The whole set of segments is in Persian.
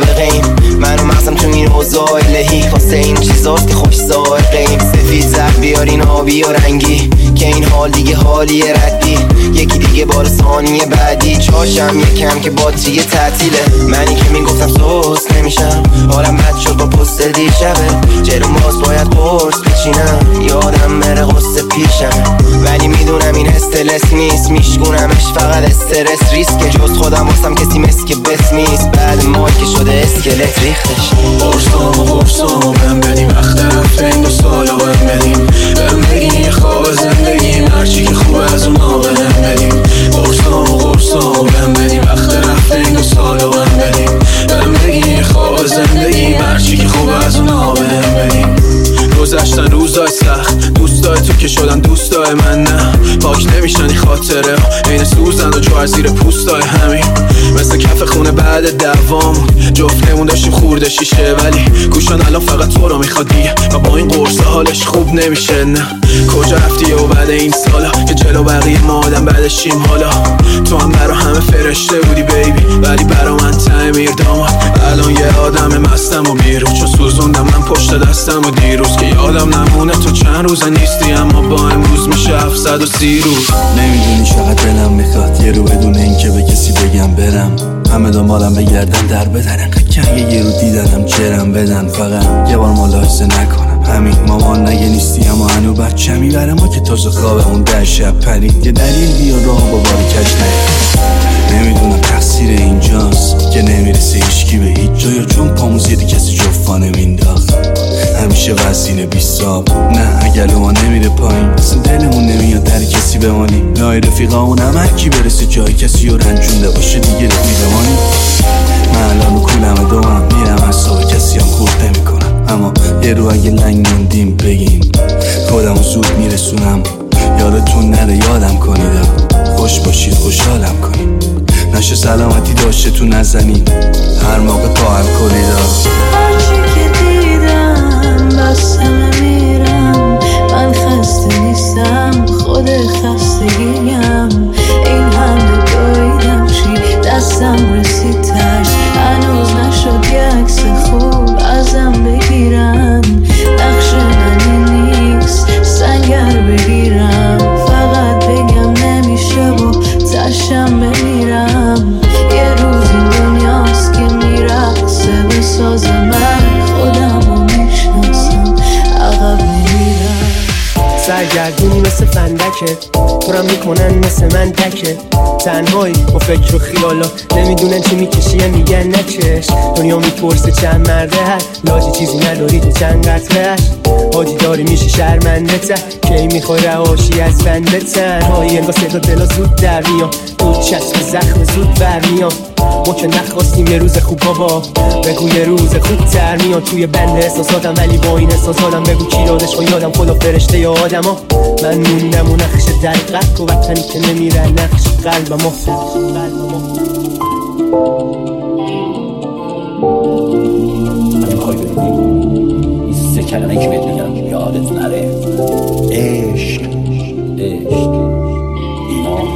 نابغه‌ایم. من و مغزم تو این اوضاع الهی واسه این چیزاست که خوش سائقه‌ایم. سفید زرد بیارین آبی و رنگی که این حال دیگه حالی ردی. یکی دیگه بار ثانیه بعدی چاشم یکم که باتری تعطیله. منی که میگفتم سوس نمیشم، حالم بد شد با پست دیشبه. جلو باز باید قرص بچینم، یادم بره قصه پیشم. ولی میدونم این استرس نیست، میشگونمش فقط استرس ریسکه. جز خودم واسم کسی مسک بس نیست، بعد مای که شده اسکلت ریختش. قرصامو بهم بدیم، وقت رفته این 2 سالو بهم بدیم. بهم بگیم یه خواب زندگیم، هرچی که خوبه از اونا بهم بدیم. قرصامو بهم بدیم، وقت رفته این 2 سالو بهم بدیم. بهم بگیم یه خواب زندگیم، هرچی که خوبه از اونا بهم بدیم. گذشتن روزای سخت، دوستای تو که شدن دوستای من نه. پاک نمیشن این خاطره ها، عین سوزن و جوهر زیر پوستای همین. مثل کف خونه بعد دوام جفتمون داشتیم خورده شیشه، ولی گوشان الان فقط تو رو میخواد دیگه و با این قرص حالش خوب نمیشه. نه کجا رفتی و بعد این سالا که جلو بقیه ما آدم بعدشیم. حالا تو هم برا همه فرشته بودی بیبی، ولی برا من تعمیر داماد. الان یه آدم مستم و بیرون، چون سوزوندم من پشت دستم و دیروز که یادم نمونه تو چند روزه نیستی، اما با امروز میشه 730 روز. نمیدونی چقدر دلم میخواد یه رو بدون این که به کسی بگم برم. همه دنبالم بگردن در بدن، انقدر که یه رو دیدنم جرم بدن. فقط یه بار ملاحظه نکنم همین مامان نگه نیستی، اما هنو بچه میبره ما که تازه خوابمون در شب پرید. یه دلیل بیا راه با باری کش نید. نمیدونم تقصیر اینجاست که نمیرسه هیچکی به هیچ جا، چون پامون زیر کسی جفانه مینداخت. همیشه وزین بیستاب نه اگر ما نمیره پایین، اصلا دلمون نمیاد در کسی بمانی. لای رفیقامون هم هرکی برسه جای کسی رو رنجونده باشه دیگه رفیقمانی. من الان کولم دومم میرم از صبح کسی هم خورد نمی کنم، اما یه رو اگه لنگ موندیم بگیم خودمو زود میرسونم. یادتون نره یادم کنید، خوش باشید خوشحالم کنید، نشه سلامتی داشته تو نزنید، هر موقع پا هم کنید. هرچی که دیدم بس همه میرم، من خسته نیستم خود خستگیم. این همه دویدم چی دستم رسید تش، هنوز نشد یه عکس خوب ازم بگیرن. نقش من نیست سنگر بگیرم، فقط بگم نمیشه و تشم بمیرم. یه روز این دنیاست که میرقصه به ساز من، خودم رو میشناسم عقب نمیرم. سرگردونی مثل فندکه، تورم میکنن مثل من تکه. تنهایی با فکر و خیالات نمیدونن چی میکشی، میگن نکش. دنیا میپرسه چند مرده هست، لاجی چیزی نداری تو چند قطرهش. حاجی داری میشی شرمنده تر، کی میخوای رهاشی از بنده تنهایی. انگاه صدا دلا زود در میان، دود چسب زخم زود برمیان. ما که نخواستیم یه روز خوب بابا، بگو یه روز خوب تر میاد. توی بند احساساتم ولی با این احساساتم بگو کی یادش کن یادم خدا فرشته یا آدم ها. من موندم و نقش در قلب و وطنی که نمیره نقش قلب ما. نمیخوای بدونی این 3 کلمه که بهت میگم یادت نره: عشق، ایمان.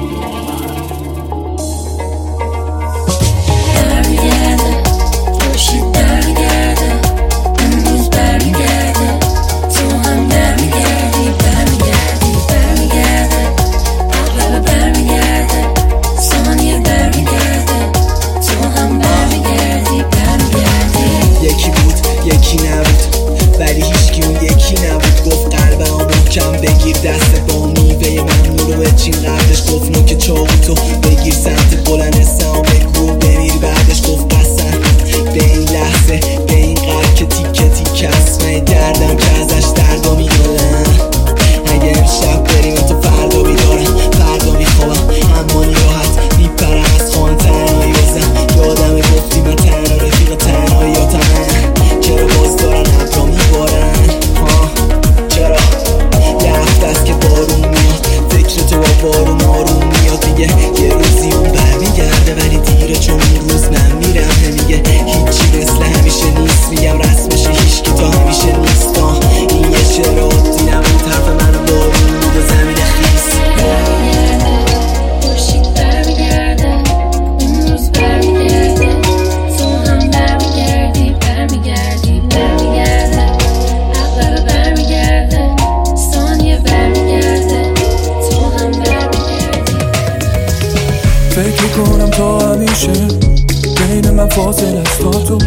یکی نبود ولی هیچکی اون یکی نبود. گفت قلبم محکم بگیر دست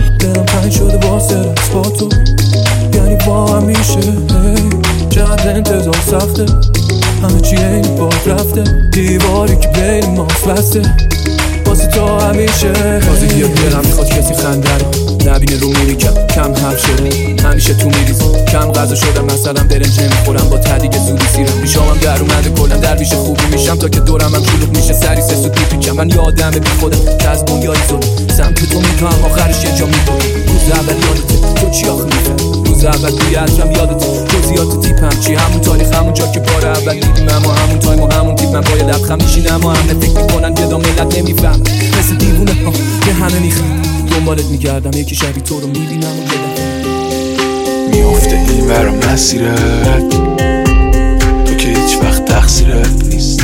دلم تنگ شده واسه رس با تو، یعنی با هم میشه. چقدر انتظار سخته، همه چی این باد رفته، دیواری که بین ماست بسته واسه تو همیشه. تازگی دلم میخواد کسی خنده رو نبینه رو میمیکم، کم حرف شده همیشه تو میریزم، کم غذا شدم مثلا برنج نمیخورم، با تدیگ زودی سیرم پیشامم در اومده کلم درویش خوبی میشم، تا که دورم هم شلوغ میشه سری سه سود میپیچم. من یادمه بی خودم که از دنیای زنم سمت تو میکنم، آخرش یه جا میبرم. روز اول یادته تو چی آخه میفهم، روز اول توی عطرم یادته جزئیات تیپم چی، همون تاریخ همون جا که بار اول دیدیم، اما همون تایم و همون تیپ. من باید لبخند میشینم اما همه فکر میکنن که ملت نمیفهم، مثل دیوونه ها که همه میخوام دنبالت میگردم، یکی شبی تو رو میبینم و یادم میافته این برام مسیرت، تو که هیچ وقت تقصیرت نیست.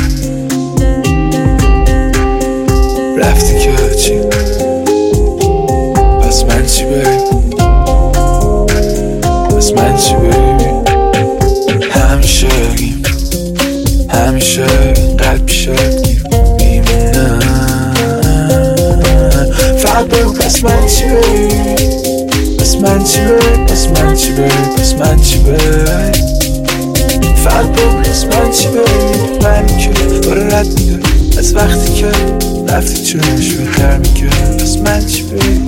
رفتی که چی؟ پس من چی بیبی؟ پس من چی بیبی؟ همیشه بگیم همیشه قلب پیشت گیر میمونم، فقط بگو پس من چی بیبی؟ پس من چی بیبی؟ پس من چی بیبی؟ پس من چی بیبی؟ فقط بگو پس من چی بیبی؟ من که داره رد میده از وقتی که رفتی چونش بهتر میگه، پس من چی بیبی؟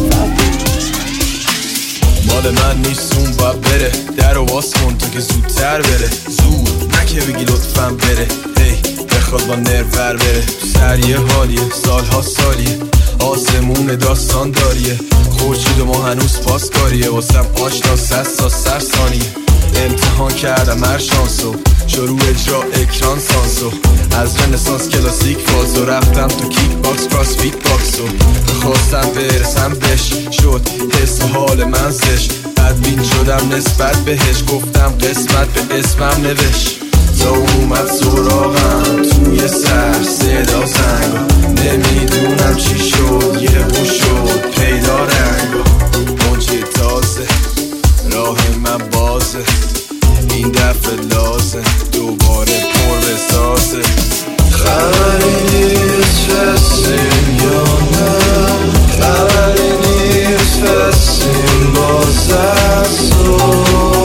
مال من نیست اون باید بره، در رو باز کن تا که زودتر بره، زود نکه بگی لطفاً بره، هی بخواد با نرور بره. تو سر یه حالیه سالها سالیه، آسمون داستان داریه، خورشید و ما هنوز پاسکاریه، واسم آشنا 100 تا 100 ثانیه. امتحان کردم هر شانسو، شروع اجرا اکران سانسو، از رنسانس کلاسیک فازو رفتم تو کیک باکس کراس فیت باکسو، خواستم برسم بهش شد حس حال من زش، بدبین شدم نسبت بهش، گفتم قسمت به اسمم نوشت، تا اومد سراغم توی سر صدا زنگا، نمیدونم چی شد یه بو شد پیدا رنگا، موجه تازه راه من بازه، این دفعه لازم دوباره پر بسازه. خبری نیست رسیم یا نه، خبری نیست رسیم باز از تو،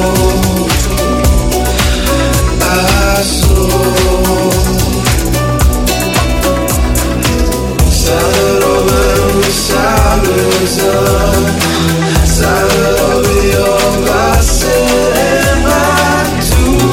از تو سر رو بهم سر بزن، سر رو بیا بسه من تو.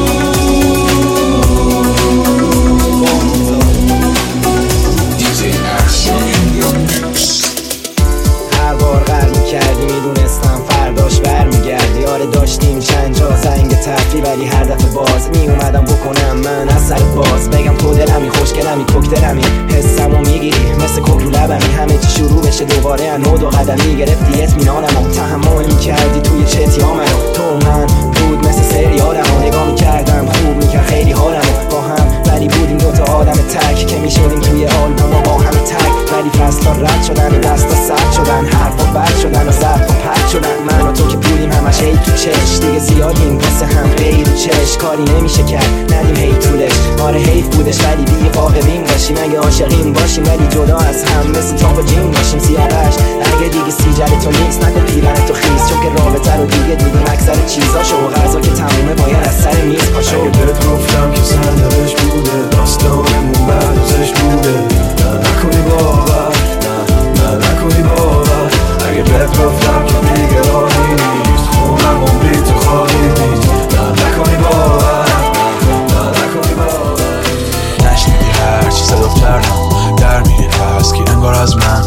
هر بار قرض کردی میدونستم فرداش برمیگردی، آره داشتیم چند جا زنگ تفری، ولی هر دفعه باز میومدم بکنم من از سر باز، بگم تو دلمی خوشگلمی کوکتلمی، حسمو میگیری مثل کوکو لبمی، همه چی شروع بشه دوباره انو دو قدمی، گرفتی اطمینانمو تحمل میکردی توی چتیامنو، تو من بود مثل سریالمو، نگاه میکردم خوب میکرد خیلی حالمو با هم، ولی بودیم دوتا آدم تک که میشدیم توی آلبوم با هم تک، ولی فصلا رد شدن و دستا سرد شدن، حرفا بد شدن و زرفا پرد شدن، من و تو که بودیم همش هی تو چش، دیگه زیادیم واسه هم غیر و چش، کاری نمیشه کرد ندیم هی طولش، آره حیف بودش ولی بی قاقبین باشیم، اگه عاشقیم باشیم ولی جدا از هم مثل تاب و جیم باشیم، سیاوش اگه دیگه سیجل تو نیست نکن پیرن تو خیز، چون که رابطه رو دیگه دیدیم اکثر چیزاشو و غذا که تمومه باید از سر میز پاشو. اگه بهت گفتم که سندش بوده داستانمون بعدش بوده، نه نکنی باور، نه نکنی باور، اگه بهت گفتم که دیگه راهی نیست خونم اون بی تو خواهی نیست، نه نکنی باور، نه نکنی باور. نشنیدی هرچی صدا کردم در میری هست که انگار از من،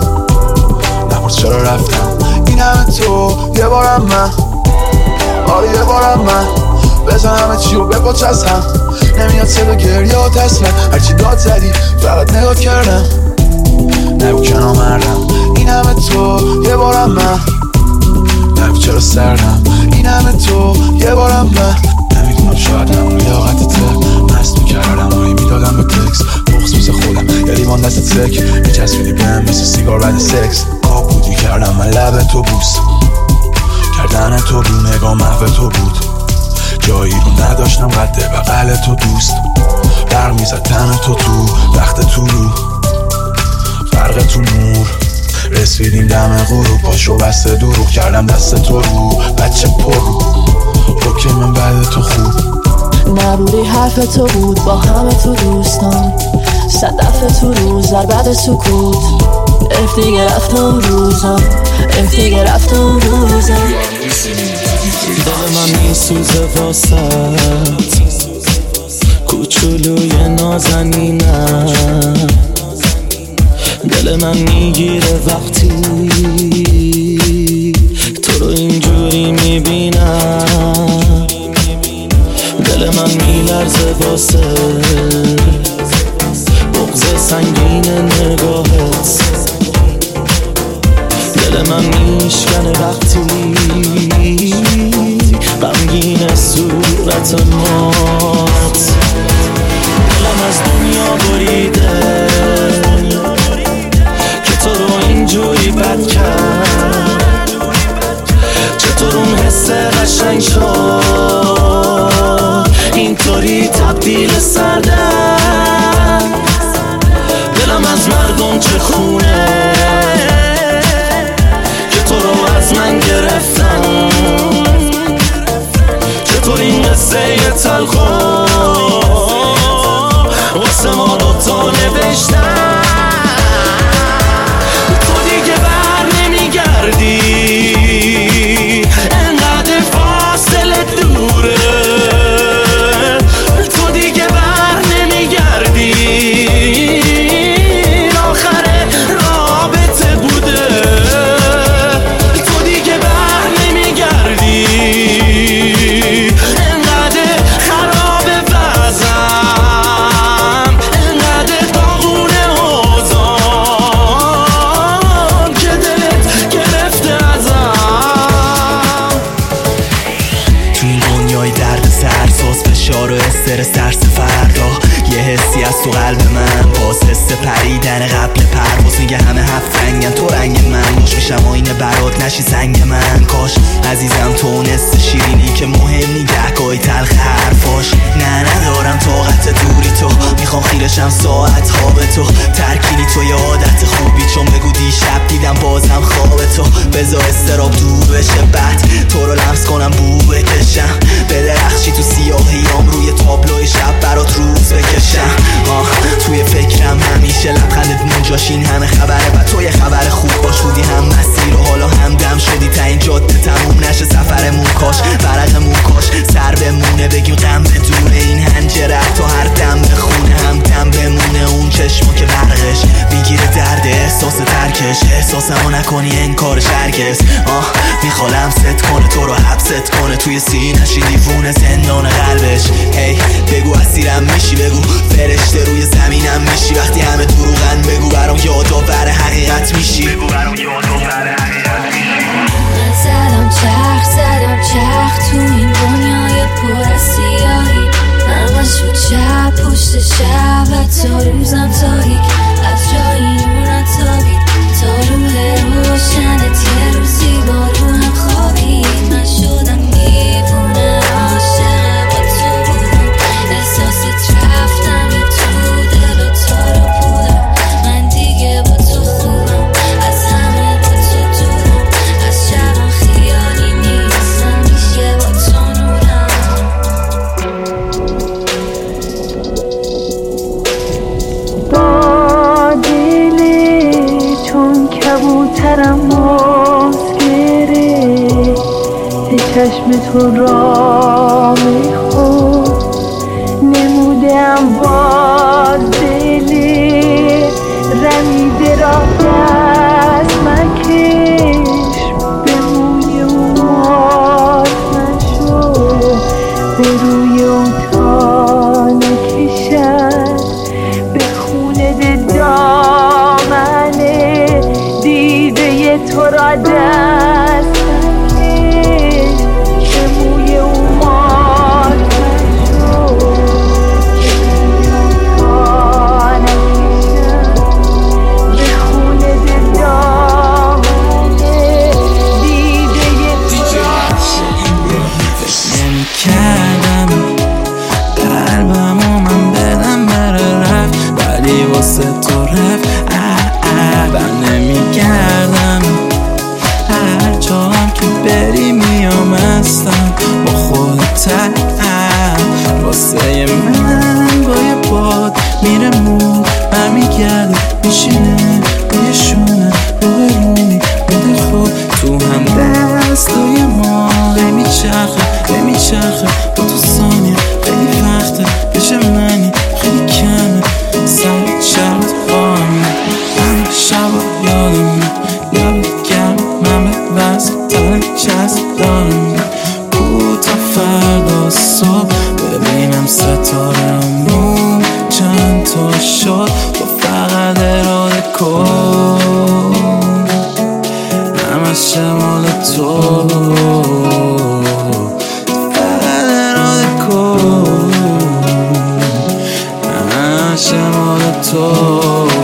نپرس چرا رفتم این همه تو یه بارم من، آره یه بارم من، بزن همه چی رو بپاچ از هم، نمیاد صدا گریات اصلا، هرچی داد زدی فقط نگاه کردم، نگو که نامردم این همه تو یه بارم من، نگو چرا سردم این همه تو یه بارم من، نمیدونم شاید همون لیاقتته، مست میکردم و میدادم به تکس، بغض میزه خودم یه لیوان دست تک، میچسبیدی بهم مثل سیگار بعد سکس، آب بودی کردم من لب تو بوس، کردن تو رو نگاه محو تو بود، جایی رو نداشتم قد بغل تو دوست، برق میزد تن تو وقت تو رو، فرق تو نور رسیدیم دم غروب، پاشو بسته دروغ کردم دست تو رو بچه پرو. اوکی من بعد تو خوب نبودی، حرف تو بود با همه تو دوستان، صدف تو روز در بعد سکوت. اف دیگه رفت اون روزا، اف دیگه رفت اون روزا. دل من میسوزه واسط کوچولوی نازنینم، دل من میگیره وقتی تو رو اینجوری میبینم. دل من میلرزه واسه بغض سنگین نگاهت، دل من میشکنه وقتی غمگین صورت مات. دلم از دنیا بریده که تو رو اینجوری بد کرد، چطور اون حس قشنگ شد اینطوری تبدیل سردم. دلم از مردم چه خونه که تو رو از من گرفتن، چطور این قصه تلخو واسه ما دوتا نوشتن. تو دیگه بر نمیگردی، انقدر فاصله دوره. تو دیگه بر نمیگردی، آخر رابطه بوده. تو دیگه بر نمیگردی، انقدر خراب وضعم، انقدر داغونه اوضاعم که دلت گرفته ازم. تو این دنیای درد سرساز، فشار و استرس، ترس فردا، یه حسی از تو قلب من باز، حس پریدن قبل پرواز. میگه همه هفت رنگن تو رنگ من، باش میشم آینه برات نشی سنگ من. کاش عزیزم تو نست شیرینی که مهم نگهگاهی تلخ حرفاش. نه ندارم طاقت دوری تو، میخوام خیرشم ساعت ها به تو. ترکینی تو یه عادت خوبی، چون بگو دیشب دیدم بازم خواب تو. بذار استراب دور بشه، بعد تو رو لمس کنم بو بکشم، به درخشی تو سیاهیام روی تابلوی شب برات روز بکشم. توی فکرم همیشه لبخندت منجاش، این همه خبره و تو یه خبر خوب باش. بودی هم مسیر و حالا هم دم شدی، تا این جاده تموم نشه سفرمون. کاش برقمون کاش سر بمونه، بگیم غم بدون این هنجره تو هر دم بخونه. هم دم بمونه اون چشمو که برقش میگیره درد احساس ترکش. احساسمو نکنی انکارش هرگز. میخوام ست کنه تو رو حبست کنه توی سینه‌شی، دیوونه زندان قلبش. هی بگو اسیرم میشی، بگو فرشته روی زمینم میشی. وقتی همه دروغن بگو برام یادآور حقیقت میشی. من زدم چرخ تو این دنیای پر از سیاهی، همش بود شب پشت شب و تا روزم تاریک. از جایی نور نتابید تا روح روشنت، یه روزی با روحم خوابید. من شدم دیوونه عاشق با تو بودم، احساست رفتم یه تو دل و تارو بودم. من دیگه با تو خوبم، از همه با تو دورم، از شبم خیالی نیستم، میشه با تو نورم. با دلی چون کبوترم باز گرفت، چشم تو را میخورد، نمودم باز دلی رمیده را دست مکش. به موی اون مات نشو، به روی اون تا نکشد، به خونه دامنه دیده تو را دست مکش. به موی اون مات نشو، به روی اون تا نکشد، به خونه دامنه دیده تو را. نمی‌کردم قلبمو من بدم بره رفت، ولی واسه تو رفت. بر نمی‌گردم بری میام هستم با خودتم واسه من با یه باد میره مون برمیگرده میشینه روی شونه رو برونی بده خوب تو هم دستای ما میچرخه با تو ثانیه خیلی وقته بشه منی خیلی کمه سر شرط بامه همه شبا یادمه لبت گرم من به وزن تنه چسب دارم کو تا فردا صبح ببینم ستارمون چند تا شد با فقط اراده کن همه شمال تو فقط اراده کن همه شمال تو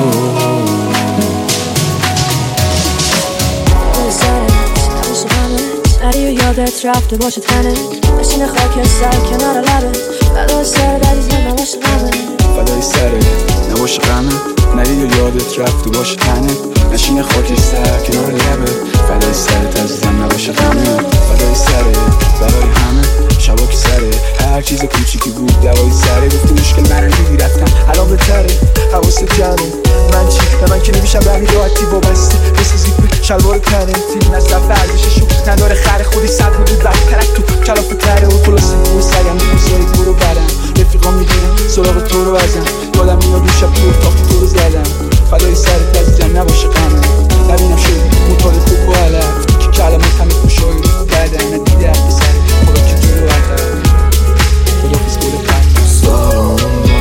یادت رفته باشه تنت نشین خاک سر کنار لبت فدای سرت عزیزم نباشه غمت فدای سرت نباشه غمت نری و یادت رفته باشه تنت نشین خاک سر کنار لبت فدای سرت عزیزم نباشه غمت فدای سرت برای همه شبا که سره هر چیز کوچیکی بود دوای سره گفتی مشکل من دیدی رفتم الان بهتره حواست جمعه من چی؟ نه من که نمیشم رقی راحتی وابسته مثل زیپ شلوار تنتی نصف ورزششو نداره خر خودی صد بود برترک تو کلافه تره و خلاصه و سریم بوسایی تو رو برم رفیقا میگیرم سراغ تو رو بزن یادم میاد اون شب تو اتاق تو رو زدم فدای سرت عزیزم نباشه غمت نبینم شدی موتال خوب و علف که کلمات همه خوشایی رو بدن ندیده حرف سر خدا که تو رو عقب خدا پیس گل قلب سرم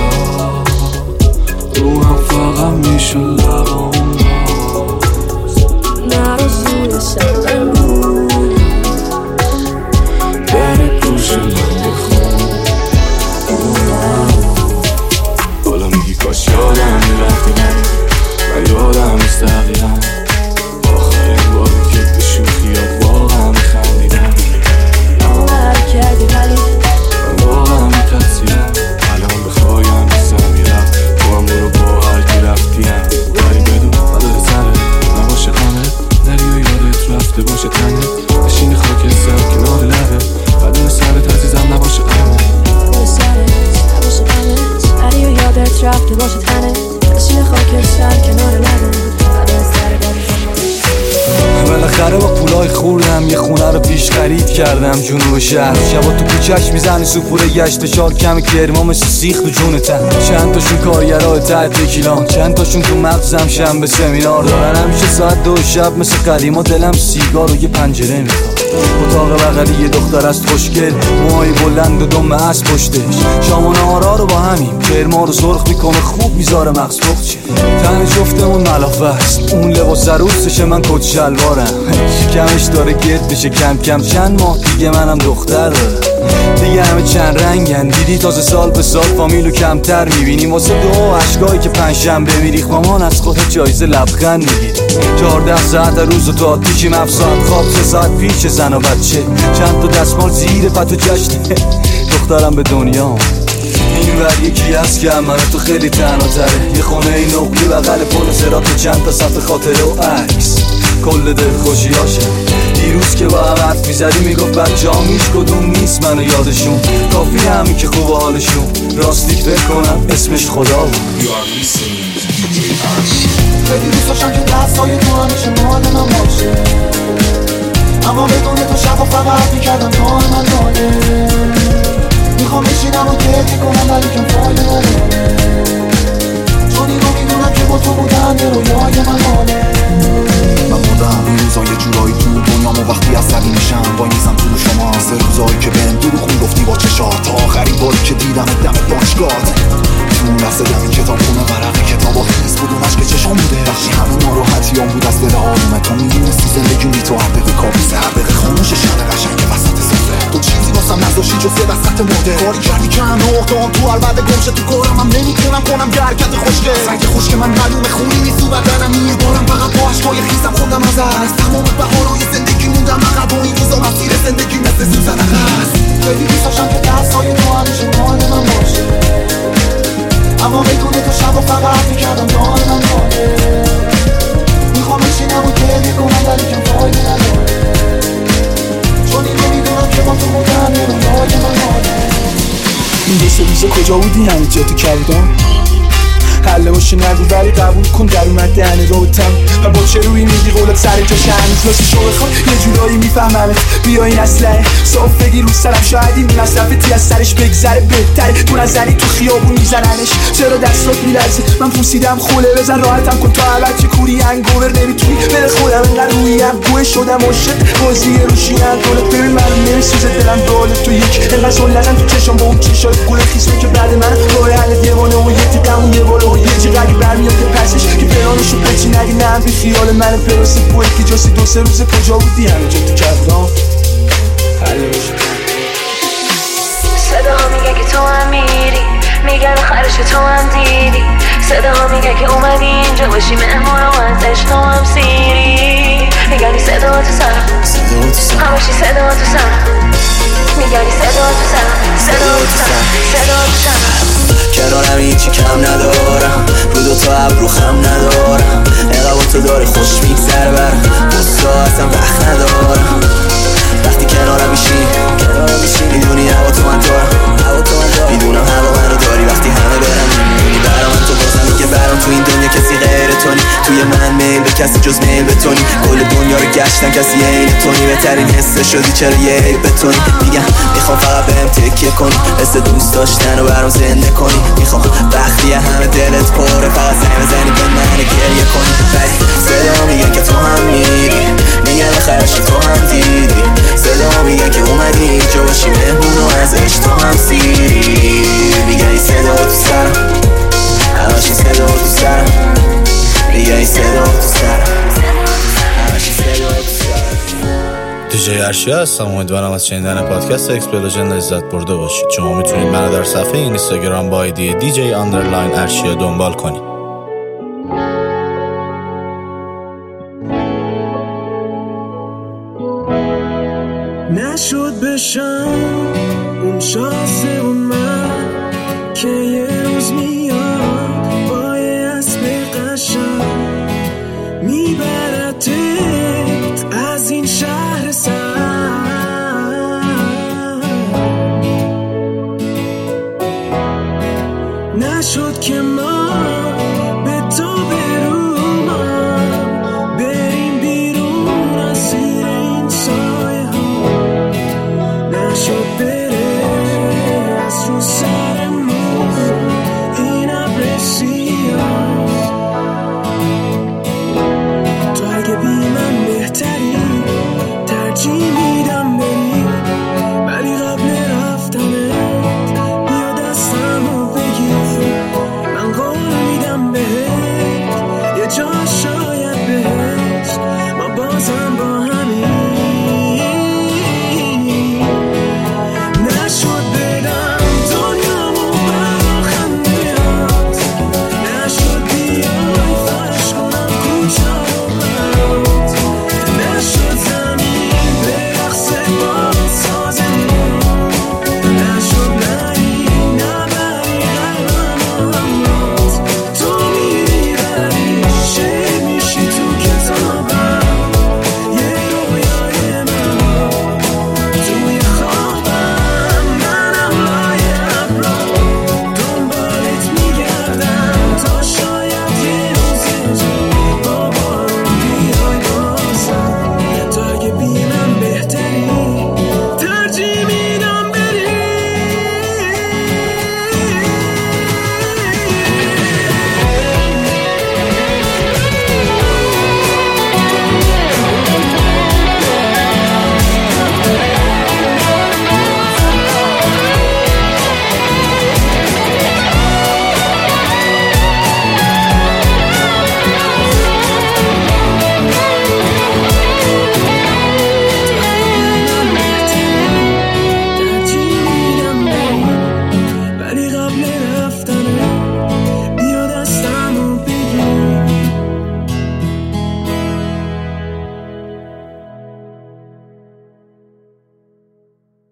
روحم فقط میشون لبام نرزوی سرم بود بره گوش من بخون حالا میگی کاش یادم میرفتی و یادم نیست دقیقا آخرین باری که به شوخیات واقعا میخندیدم نامر کردی ولی من واقعا میترسیدم الان بخوایم بزن میرفت تو هم برو با هر کی رفتیم ولی بدون فدای سرت نباشه غمت نری و یادت رفته باشه تنت نشین خاک سر کنار لبت فدای سرت عزیزم نباشه غمت فدای سرت نباشه غمت نری و یادت رفته باشه تنت نشین خاک سر کنار لبت فدای سرت بالاخره با پولای خوردم یه خونه رو پیش خرید کردم جنوب شهر شبا تو کوچه‌اش میزنی سوپور گشت شال کم کرما مثل سیخ تو جونتن چند تاشون کارگرای تحت تکیلان چند تاشون تو مغزم شنبه سمینار دارن همیشه ساعت 2 شب مثل قدیما دلم سیگار و یه پنجره میخواد اتاق بغلی یه دختر است خوشگل موهای بلند و دم اسب پشتش شام و نهارا رو با همین کرما رو سرخ میکنه خوب میذاره مغز پخت شه تن جفتمون ملافه است اون لباس عروسشه من کت شلوارم شکمش داره گرد بشه کم کم چند ماه دیگه منم دختر دارم دیگه همه چند رنگن دیدی تازه سال به سال فامیلو کمتر میبینیم واسه دو عشقایی که پنجشنبه میریخ مامان از خودت جایزه لبخند میگیری 14 ساعت روز و تو آتیشیم 7 ساعت خواب 3 ساعت پیش زن و بچه چند تا دستمال زیر پتو جشنه دخترم به دنیا این ور یکی هست که من تو خیلی تنها تره یه خونه این نقلی بغل پل صراط چند تا صفحه خاطره و عکس کل دل خوشیاشم دیروز که با هم حرف میزدی میگفت بچه ها هیچ کدوم نیست منو یادشون کافی همین که خوب حالشون راستیک فکر کنم اسمش خدا بود خیلی دوست داشتم که دستای تو همیشه مال من باشه اما بدون تو شب و فقط میکردم کار من داره میخوام بشینم و گریه کنم ولی کم فایده نداره چون اینو میدونم که با تو بودن یه رویای من ماله من مردم این روزا یه جورایی تو دنیام و وقتی عصبی میشم وای میزم تو شما سه روزایی که بهم دور خون گفتی با چشات تا آخرین باری که دیدم دم باشگاهت تو اون لحظه دم این کتاب خونه ورق کتابا خیز بود اونش که چشام بوده وقتی همه ناراحتیام بود از دل آرومه تو میدونستی زندگی بی تو هر دقیقه کابوسه هر دقیقه خاموش شب قشنگ وسط سفره تو چیزی واسم نذاشتی جز یه وسط مرده کاری کردی که همه اقدام تو هر بعد گمشه تو کارم هم نمیتونم کنم یه حرکت خوشگه سنگ خشک من معلومه خونی نیست تو بدنم یه بارم فقط با عشقای خیزم خوندم از تمام بهارای زندگی موندم عقب و این روزا مسیر زندگی مثل سوزن عقب خیلی دوست داشتم که دستای تو همیشه مال من باشه اما بدون تو شب و فقط میکردم دار من ماله میخوام بشینم و گریه کنم ولی کم فایده نداره روزه کجا بودی همه جا تو کبودم حله باشه نگو ولی قبول کن در اومد دهنه روتم و با چه روی میگی قولت سر جاش هنوز واسه شو بخوام یه جورایی میفهممت بیا این اسلحه صاف بگی رو سرم شاید این مصرفتی از سرش بگذره بهتره تو نزنی تو خیابون میزننش چرا دستات میلرزه من پوسیدم خوله بزن راحتم کن تا اول چه کوری انگوور نمیتونی بره خودم اینقدر رویم گوه شدم عاشق بازی روشی اندولت ببین من نمیسوزه دلم دولت تو یک اینقدر سول نزن تو چشم با اون چشای گل خیسون که بعد من راه حل دیوانه و یه تیکم و یه بالا و یه چقدر برمیاد که پسش که پرانشو پچی نگی نه بی خیال من پراسی بوی که جاسی دو سه روز کجا بودی همه جا تو کردم حله باشه صداها میگه که تو هم میری میگن آخرش تو هم دیدی صداها میگه که اومدی اینجا باشی مهمون و ازش تو هم سیری میگنی صدا تو سرم هماشی صدا تو سرم میگنی صدا تو سرم صدا تو سرم صدا تو سرم کنارم هیچی کم ندارم رو دوتا ابرو خم ندارم اینقدر با تو داره خوش میگذره برم بسا اصلا وقت ندارم وقتی کنارم میشی میدونی هوا تو من دارم میدونم هوا منو داری وقتی همه برم میدونی برام من تو بازمی که برام تو این دنیا کسی غیر تونی توی من میل به کسی جز میل بتونی کل دنیا رو گشتم کسی عین تونی بهترین حس شدی چرا یه عیب بتونی میگم میخوام فقط بهم تکیه کنی حس دوست داشتن رو برام زنده کنی میخوام وقتی همه دلت پره فقط زنگ بزنی به من گریه کنی ولی صدا میگه که تو هم میری میگن آخرش تو هم دیدی صدا میگه که اومدی اینجا باشی مهمون و ازش تو هم سیری میگه این صدا تو سرم همشی صدا تو سرم میگه این صدا تو سرم همشی صدا تو سرم دیجی ارشیا هستم امیدوارم از شنیدن پادکست اکسپلوژن لذت برده باشید شما میتونید منو در صفحه اینستاگرام با آیدی دیجی اندرلاین ارشیا دنبال کنید نشد بشم اون شانس و من که یه روز میاد با یه اسب قشنگ میبردت از این شهر سر نشد که ما